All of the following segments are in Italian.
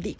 Morandi.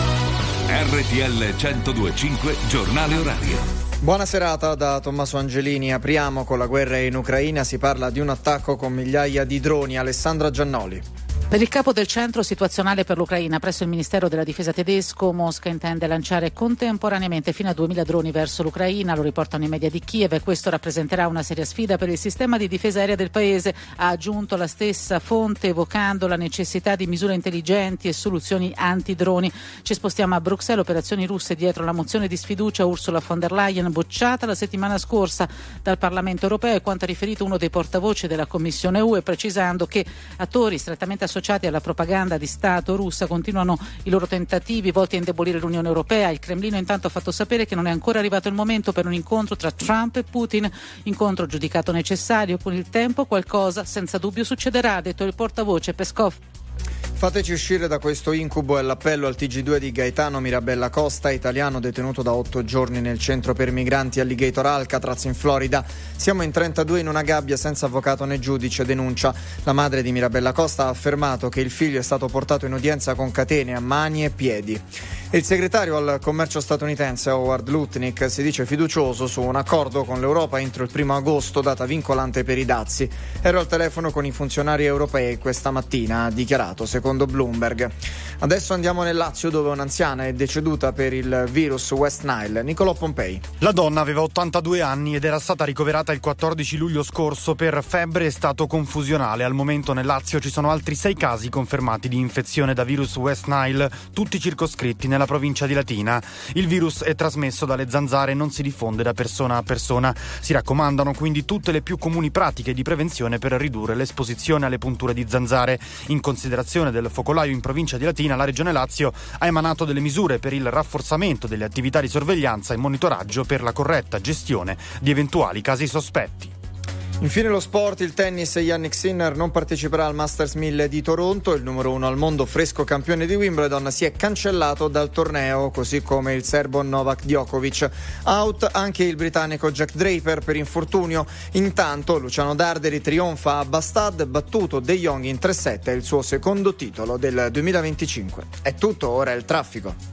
RTL 102.5 Giornale Orario. Buona serata da Tommaso Angelini. Apriamo con la guerra in Ucraina. Si parla di un attacco con migliaia di droni. Alessandra Giannoli. Per il capo del centro situazionale per l'Ucraina presso il Ministero della Difesa tedesco, Mosca intende lanciare contemporaneamente fino a 2000 droni verso l'Ucraina, lo riportano i media di Kiev, e questo rappresenterà una seria sfida per il sistema di difesa aerea del paese, ha aggiunto la stessa fonte evocando la necessità di misure intelligenti e soluzioni antidroni. Ci spostiamo a Bruxelles, operazioni russe dietro la mozione di sfiducia Ursula von der Leyen bocciata la settimana scorsa dal Parlamento europeo, e quanto ha riferito uno dei portavoci della Commissione UE, precisando che attori strettamente associati alla propaganda di Stato russa continuano i loro tentativi volti a indebolire l'Unione Europea. Il Cremlino intanto ha fatto sapere che non è ancora arrivato il momento per un incontro tra Trump e Putin, incontro giudicato necessario. Con il tempo qualcosa senza dubbio succederà, ha detto il portavoce Peskov. Fateci uscire da questo incubo è l'appello al TG2 di Gaetano Mirabella Costa, italiano detenuto da 8 giorni nel centro per migranti Alligator Alcatraz in Florida. Siamo in 32 in una gabbia senza avvocato né giudice, denuncia. La madre di Mirabella Costa ha affermato che il figlio è stato portato in udienza con catene a mani e piedi. Il segretario al commercio statunitense Howard Lutnick si dice fiducioso su un accordo con l'Europa entro il 1 agosto, data vincolante per i dazi. Ero al telefono con i funzionari europei questa mattina, ha dichiarato, secondo Bloomberg. Adesso andiamo nel Lazio, dove un'anziana è deceduta per il virus West Nile. Nicolò Pompei. La donna aveva 82 anni ed era stata ricoverata il 14 luglio scorso per febbre e stato confusionale. Al momento nel Lazio ci sono altri 6 casi confermati di infezione da virus West Nile, tutti circoscritti nella provincia di Latina. Il virus è trasmesso dalle zanzare e non si diffonde da persona a persona. Si raccomandano quindi tutte le più comuni pratiche di prevenzione per ridurre l'esposizione alle punture di zanzare. In considerazione del focolaio in provincia di Latina, la Regione Lazio ha emanato delle misure per il rafforzamento delle attività di sorveglianza e monitoraggio per la corretta gestione di eventuali casi sospetti. Infine lo sport, il tennis. Jannik Sinner non parteciperà al Masters 1000 di Toronto. Il numero 1 al mondo, fresco campione di Wimbledon, si è cancellato dal torneo, così come il serbo Novak Djokovic. Out anche il britannico Jack Draper per infortunio. Intanto Luciano Darderi trionfa a Bastad, battuto De Jong in 3-7, il suo secondo titolo del 2025. È tutto, ora è il traffico.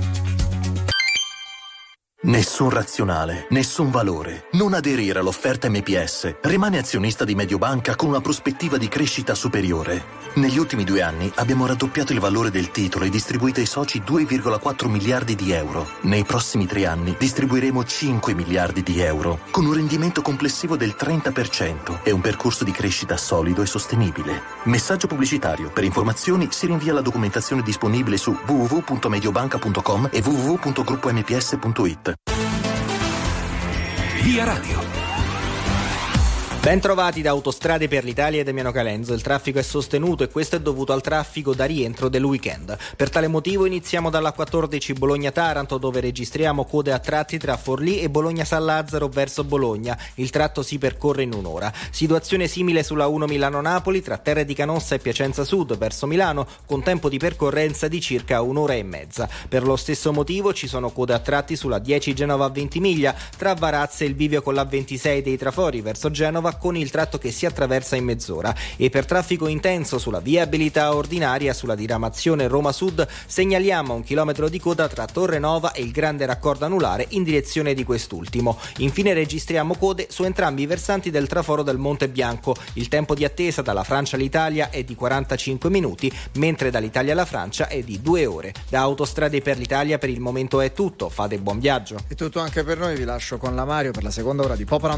Nessun razionale, nessun valore. Non aderire all'offerta MPS. Rimane azionista di Mediobanca con una prospettiva di crescita superiore. Negli ultimi 2 anni abbiamo raddoppiato il valore del titolo e distribuito ai soci 2,4 miliardi di euro. Nei prossimi 3 anni distribuiremo 5 miliardi di euro, con un rendimento complessivo del 30% e un percorso di crescita solido e sostenibile. Messaggio pubblicitario. Per informazioni si rinvia la documentazione disponibile su www.mediobanca.com e www.gruppomps.it. Via Radio. Ben trovati da Autostrade per l'Italia e Damiano Calenzo. Il traffico è sostenuto e questo è dovuto al traffico da rientro del weekend. Per tale motivo iniziamo dalla 14 Bologna-Taranto, dove registriamo code a tratti tra Forlì e Bologna-San Lazzaro verso Bologna. Il tratto si percorre in un'ora. Situazione simile sulla 1 Milano-Napoli tra Terre di Canossa e Piacenza Sud verso Milano, con tempo di percorrenza di circa 1 ora e mezza. Per lo stesso motivo ci sono code a tratti sulla 10 Genova-Ventimiglia tra Varazze e il bivio con la 26 dei Trafori verso Genova, con il tratto che si attraversa in mezz'ora. E per traffico intenso sulla viabilità ordinaria sulla diramazione Roma Sud segnaliamo 1 chilometro di coda tra Torre Nova e il grande raccordo anulare in direzione di quest'ultimo. Infine registriamo code su entrambi i versanti del traforo del Monte Bianco. Il tempo di attesa dalla Francia all'Italia è di 45 minuti, mentre dall'Italia alla Francia è di 2 ore. Da Autostrade per l'Italia per il momento è tutto. Fate buon viaggio. È tutto anche per noi, vi lascio con la Mario per la seconda ora di Pop Around